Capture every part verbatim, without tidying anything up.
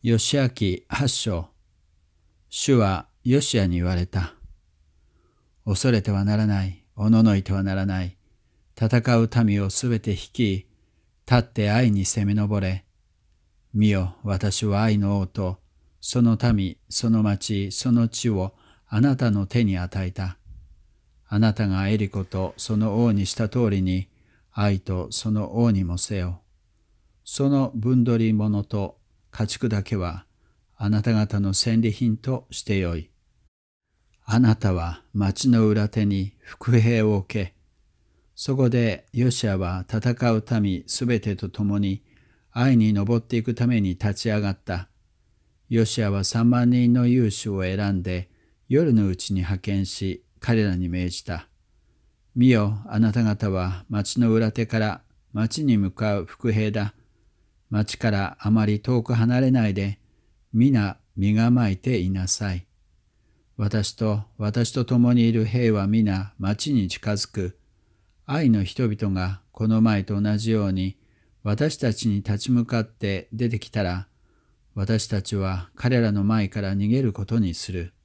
ヨシア記八章。主はヨシアに言われた。恐れてはならない、おののいてはならない。戦う民をすべて率い、立って愛に攻め上れ。見よ、私は愛の王と、その民、その町、その地をあなたの手に与えた。あなたがエリコとその王にした通りに、愛とその王にもせよ。その分取り物と家畜だけは、あなた方の戦利品としてよい。あなたは町の裏手に伏兵を置け。そこでヨシアは戦う民すべてと共に、愛に登っていくために立ち上がった。ヨシアは三万人の勇士を選んで、夜のうちに派遣し、彼らに命じた。見よ、あなた方は町の裏手から町に向かう伏兵だ。町からあまり遠く離れないで、皆身構えていなさい。私と私と共にいる兵は皆町に近づく。愛の人々がこの前と同じように私たちに立ち向かって出てきたら、私たちは彼らの前から逃げることにする。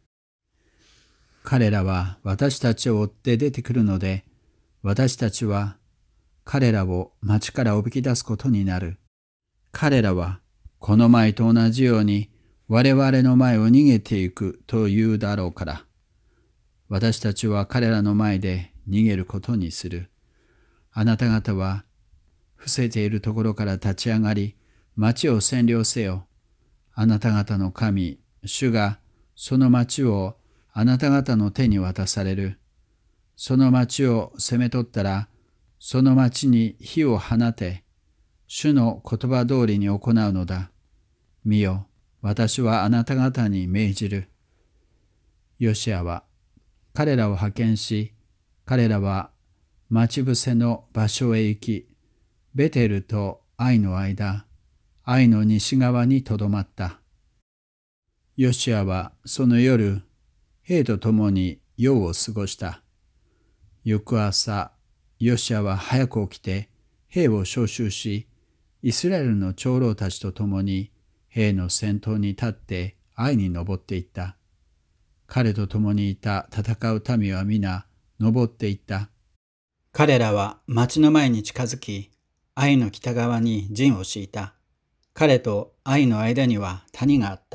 彼らは私たちを追って出てくるので、私たちは彼らを町からおびき出すことになる。彼らはこの前と同じように我々の前を逃げていくというだろうから、私たちは彼らの前で逃げることにする。あなた方は伏せているところから立ち上がり、町を占領せよ。あなた方の神、主がその町をあなた方の手に渡される。その町を攻め取ったら、その町に火を放て、主の言葉通りに行うのだ。見よ、私はあなた方に命じる。ヨシアは彼らを派遣し、彼らは待ち伏せの場所へ行き、ベテルとアイの間、アイの西側にとどまった。ヨシアはその夜、兵と共に夜を過ごした。翌朝、ヨシアは早く起きて兵を召集し、イスラエルの長老たちと共に兵の先頭に立ってアイに登っていった。彼と共にいた戦う民は皆登っていった。彼らは町の前に近づき、アイの北側に陣を敷いた。彼とアイの間には谷があった。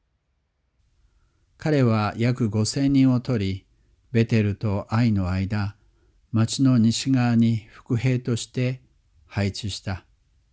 彼は約五千人を取り、ベテルとアイの間、町の西側に伏兵として配置した。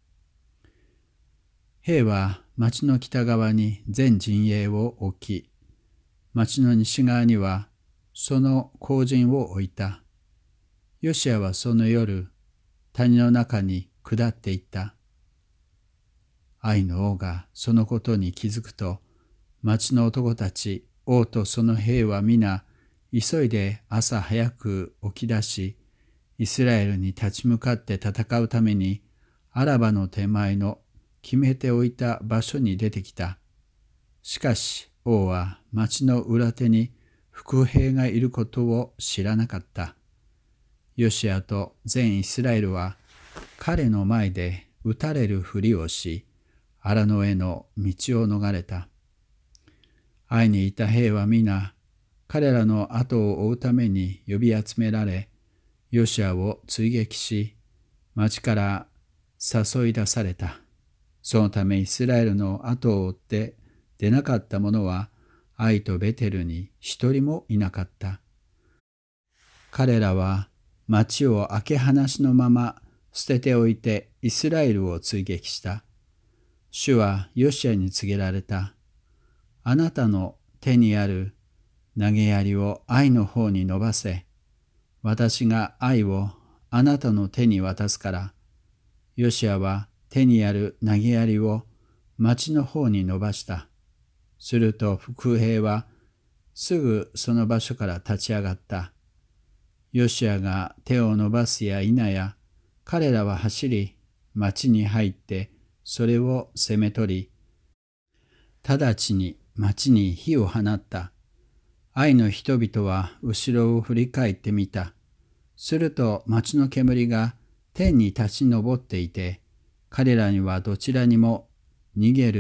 兵は町の北側に全陣営を置き、町の西側にはその後陣を置いた。ヨシアはその夜、谷の中に下っていった。アイの王がそのことに気づくと、町の男たち、王とその兵は皆、急いで朝早く起き出し、イスラエルに立ち向かって戦うために、アラバの手前の決めておいた場所に出てきた。しかし王は町の裏手に伏兵がいることを知らなかった。ヨシアと全イスラエルは彼の前で撃たれるふりをし、荒野への道を逃れた。アイにいた兵は皆、彼らの後を追うために呼び集められ、ヨシアを追撃し、町から誘い出された。そのためイスラエルの後を追って出なかった者は、アイとベテルに一人もいなかった。彼らは町を開け放しのまま捨てておいてイスラエルを追撃した。主はヨシアに告げられた。あなたの手にある投げ槍をアイの方に伸ばせ。私がアイをあなたの手に渡すから。ヨシアは手にある投げ槍を町の方に伸ばした。すると伏兵はすぐその場所から立ち上がった。ヨシアが手を伸ばすや否や、彼らは走り、町に入ってそれを攻め取り、直ちに町に火を放った。アイの人々は後ろを振り返ってみた。すると町の煙が天に立ち上っていて、彼らにはどちらにも逃げる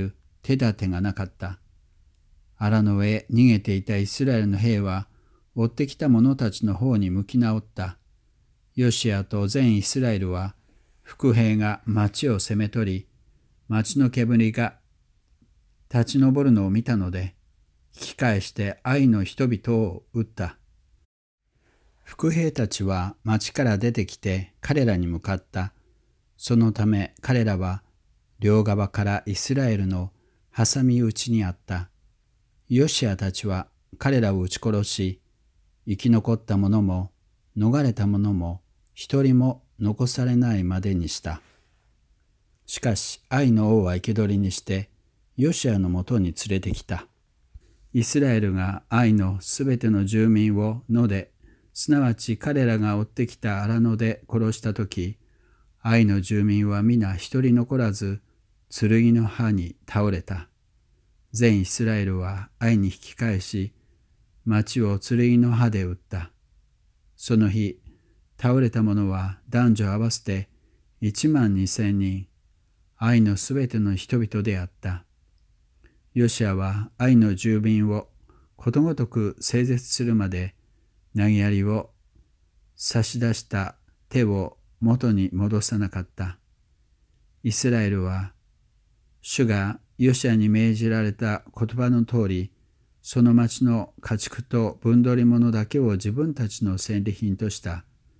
手立てがなかった。荒野へ逃げていたイスラエルの兵は、追ってきた者たちの方に向き直った。ヨシアと全イスラエルは、伏兵が町を攻め取り、町の煙が立ち上るのを見たので、引き返してアイの人々を撃った。伏兵たちは町から出てきて彼らに向かった。そのため彼らは両側からイスラエルの挟み撃ちにあった。ヨシアたちは彼らを撃ち殺し、生き残った者も逃れた者も一人も残されないまでにした。しかしアイの王は生け捕りにしてヨシアのもとに連れてきた。イスラエルがアイのすべての住民を野で、すなわち彼らが追ってきた荒野で殺したとき、アイの住民は皆一人残らず、剣の刃に倒れた。全イスラエルはアイに引き返し、町を剣の刃で撃った。その日、倒れた者は男女合わせて一万二千人、アイのすべての人々であった。ヨシアはアイの住民をことごとく整絶するまで、投げ槍を差し出した手を元に戻さなかった。イスラエルは、主がヨシアに命じられた言葉の通り、その町の家畜と分取り物だけを自分たちの戦利品とした。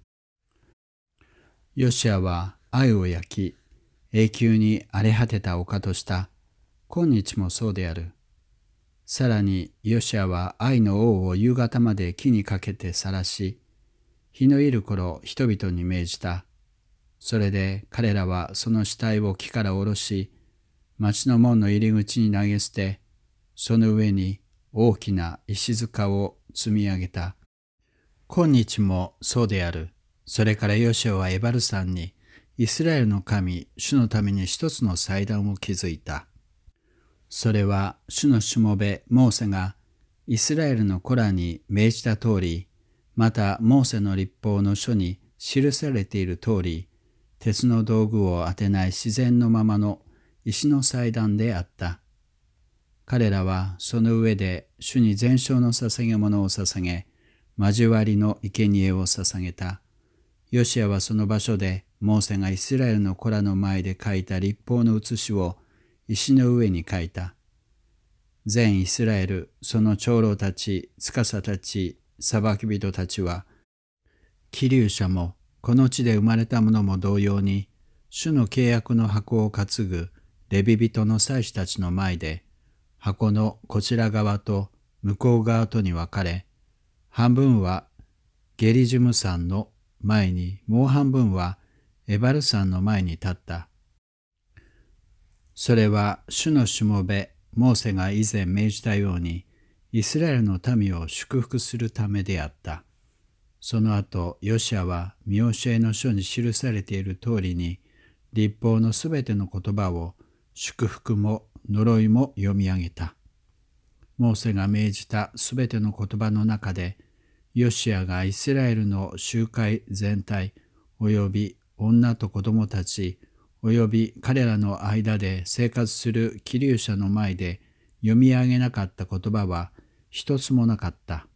ヨシアはアイを焼き、永久に荒れ果てた丘とした。今日もそうである。さらにヨシアはアイの王を夕方まで木にかけて晒し、日の入る頃人々に命じた。それで彼らはその死体を木から下ろし、町の門の入り口に投げ捨て、その上に大きな石塚を積み上げた。今日もそうである。それからヨシアはエバル山にイスラエルの神、主のために一つの祭壇を築いた。それは主のしもべモーセがイスラエルの子らに命じた通り、またモーセの律法の書に記されている通り、鉄の道具を当てない自然のままの石の祭壇であった。彼らはその上で主に全焼の捧げ物を捧げ、交わりの生贄を捧げた。ヨシアはその場所でモーセがイスラエルの子らの前で書いた律法の写しを石の上に書いた。全イスラエル、その長老たち、司たち、裁き人たちは、希流者もこの地で生まれた者も同様に、主の契約の箱を担ぐレビ人の祭司たちの前で、箱のこちら側と向こう側とに分かれ、半分はゲリジュム山の前に、もう半分はエバル山の前に立った。それは主のしもべモーセが以前命じたように、イスラエルの民を祝福するためであった。その後、ヨシアは見教えの書に記されている通りに、律法のすべての言葉を祝福も呪いも読み上げた。モーセが命じたすべての言葉の中で、ヨシアがイスラエルの集会全体および女と子供たちおよび彼らの間で生活する希流者の前で読み上げなかった言葉は一つもなかった。